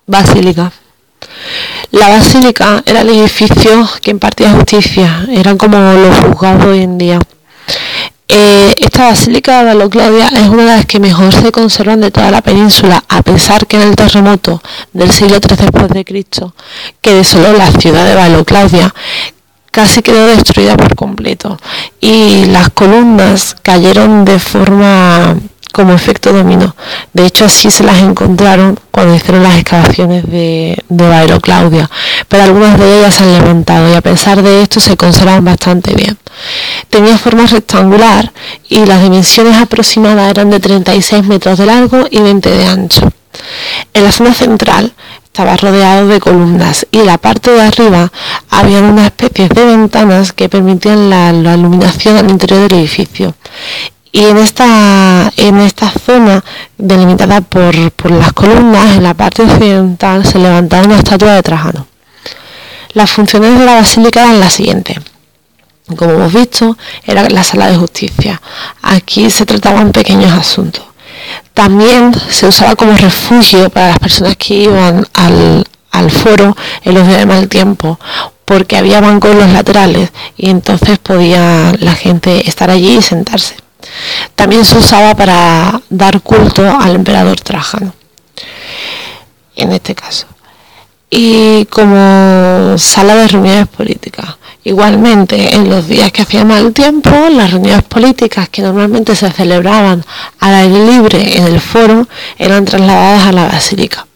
Basílica. La basílica era el edificio que impartía justicia, eran como los juzgados hoy en día. Esta basílica de Valo Claudia es una de las que mejor se conservan de toda la península, a pesar que en el terremoto del siglo III después de Cristo, que desoló la ciudad de Valo Claudia, casi quedó destruida por completo y las columnas cayeron de forma como efecto dominó. De hecho, así se las encontraron cuando hicieron las excavaciones de Valo Claudia, pero algunas de ellas se han levantado y a pesar de esto se conservan bastante bien. Tenía forma rectangular y las dimensiones aproximadas eran de 36 metros de largo y 20 de ancho. En la zona central estaba rodeado de columnas y en la parte de arriba había unas especies de ventanas que permitían la iluminación al interior del edificio. Y en esta zona delimitada por las columnas, en la parte occidental se levantaba una estatua de Trajano. Las funciones de la basílica eran las siguientes. Como hemos visto, era la sala de justicia. Aquí se trataban pequeños asuntos. También se usaba como refugio para las personas que iban al foro en los días de mal tiempo, porque había bancos en los laterales y entonces podía la gente estar allí y sentarse. También se usaba para dar culto al emperador Trajano, en este caso. Y como sala de reuniones políticas. Igualmente, en los días que hacía mal tiempo, las reuniones políticas que normalmente se celebraban al aire libre en el foro eran trasladadas a la basílica.